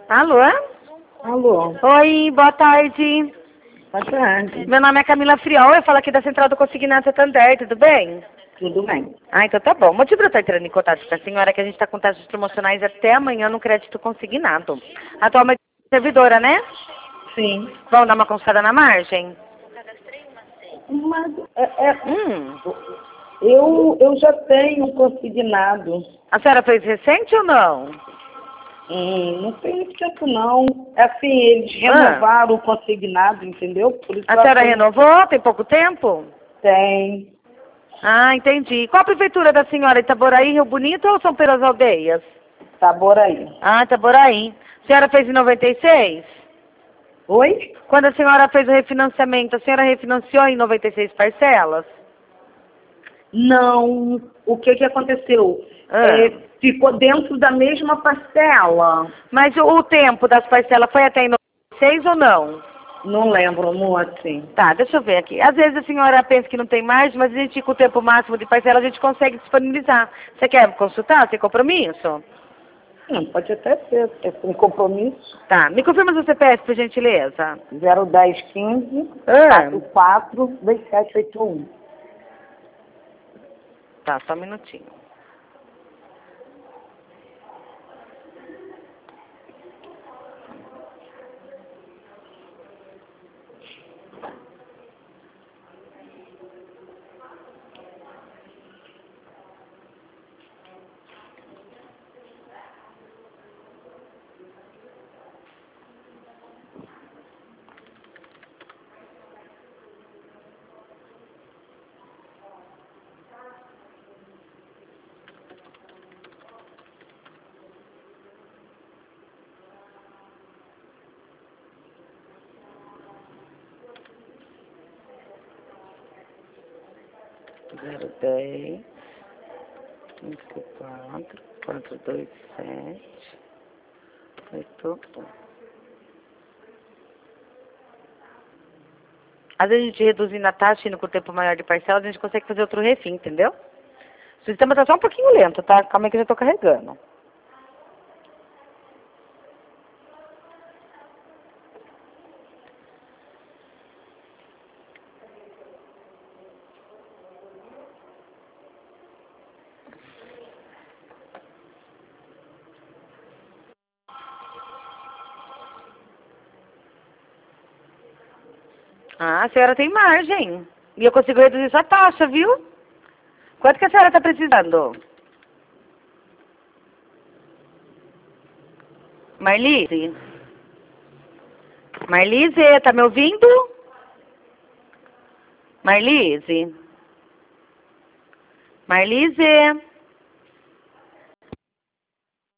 Alô? Alô, Oi, boa tarde. boa tarde. Meu nome é Camila Friol, eu falo aqui da Central do Consignado Santander, tudo bem? Tudo bem? Ah, então tá bom. O motivo de eu estar entrando em contato com a senhora é que a gente está com taxas promocionais até amanhã no crédito consignado. Atualmente servidora, né? Sim. Vamos dar uma consultada na margem? Mas Hum. eu já tenho um consignado. A senhora fez recente ou não? Não tem muito tempo não. Assim, eles renovaram o consignado, entendeu? Por isso A eu senhora achei- renovou? Tem pouco tempo? Tem. Ah, entendi. Qual a prefeitura da senhora? Itaboraí, Rio Bonito ou São Pedro das Aldeias? Sabor aí. Ah, Itaboraí. A senhora fez em 96? Oi? Quando a senhora fez o refinanciamento, a senhora refinanciou em 96 parcelas? Não. O que aconteceu? Ah. Ficou dentro da mesma parcela. Mas o tempo das parcelas foi até em 96 ou não? Não lembro, amor, assim. Tá, deixa eu ver aqui. Às vezes a senhora pensa que não tem mais, mas a gente, com o tempo máximo de parcela, a gente consegue disponibilizar. Você quer consultar? Sem compromisso? Pode até ser, sem compromisso. Tá, me confirma o CPF, por gentileza. 01015 Ah. 44 2781. Tá, só um minutinho. Zero 10 24 427 81. Às vezes a gente reduzindo a taxa, indo com o tempo maior de parcela, a gente consegue fazer outro refim, entendeu? O sistema tá só um pouquinho lento, tá? Calma aí que eu já tô carregando. Ah, a senhora tem margem. E eu consigo reduzir sua taxa, viu? Quanto que a senhora tá precisando? Marlise? Marlise, tá me ouvindo? Marlise? Marlise?